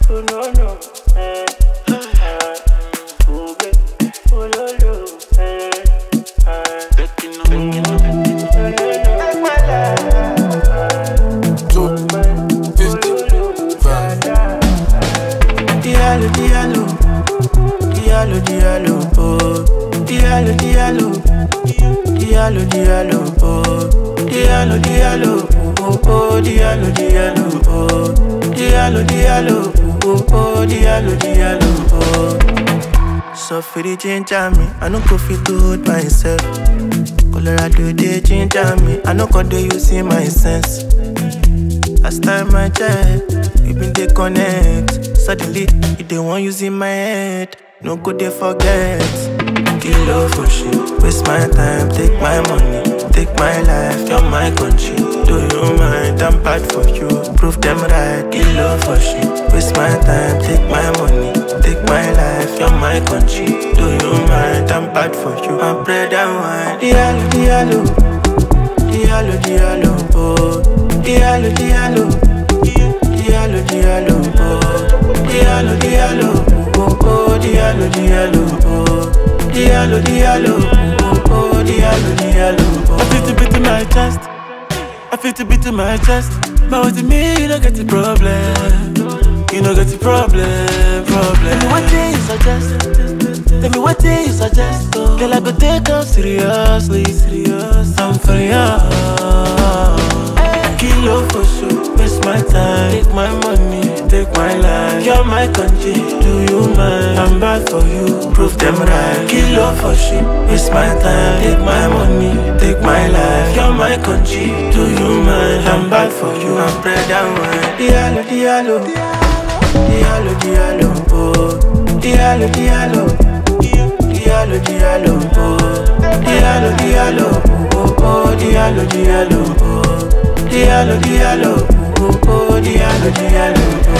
Oh no no, oh baby, oh no no, take my life. 255. Diallo, diallo, diallo, diallo, oh. Diallo, diallo, diallo, diallo, oh. Diallo, diallo, oh oh, diallo, diallo, oh. Diallo, diallo, oh oh, diallo, diallo, oh. So for the ginger me, I no go fit to hold myself. Colorado they ginger me, I no go do using my sense. Last time I checked, we been dey connect. Suddenly, you dey want using my head. No go dey forget. Kill love for shit, waste my time, take my money, take my life, you're my country. Do you mind? I'm bad for you. Prove them right. Kill love for shit, waste my time, take my money, take my life, you're my country. Do you mind? I'm bad for you. I'm bread and wine. Diallo, diallo, diallo, diallo, oh. Diallo, diallo, diallo, diallo, oh. Diallo, diallo, oh oh, diallo, diallo, oh. Diallo, diallo, oh oh, diallo, diallo, oh. I feel to beat in my chest, I feel to beat in my chest. But with me, you don't get the problem. You don't get the problem. Tell me what thing you suggest. Tell me what thing you suggest. Girl, I go take off seriously. I'm for you. Kilo for sure, waste my time, take my money, take my life. You're my country, do you mind? I'm bad for you, prove them right. Kilo for sure, waste my time, take my money, take my life. You're my country, do you mind? I'm bad for you, I'm bread and wine. Diallo, diallo, diallo, diallo, oh. Diallo, diallo, diallo, diallo, oh. Diallo, diallo, oh oh, diallo, diallo, oh. Diallo, diallo, oh oh, diallo, diallo, oh.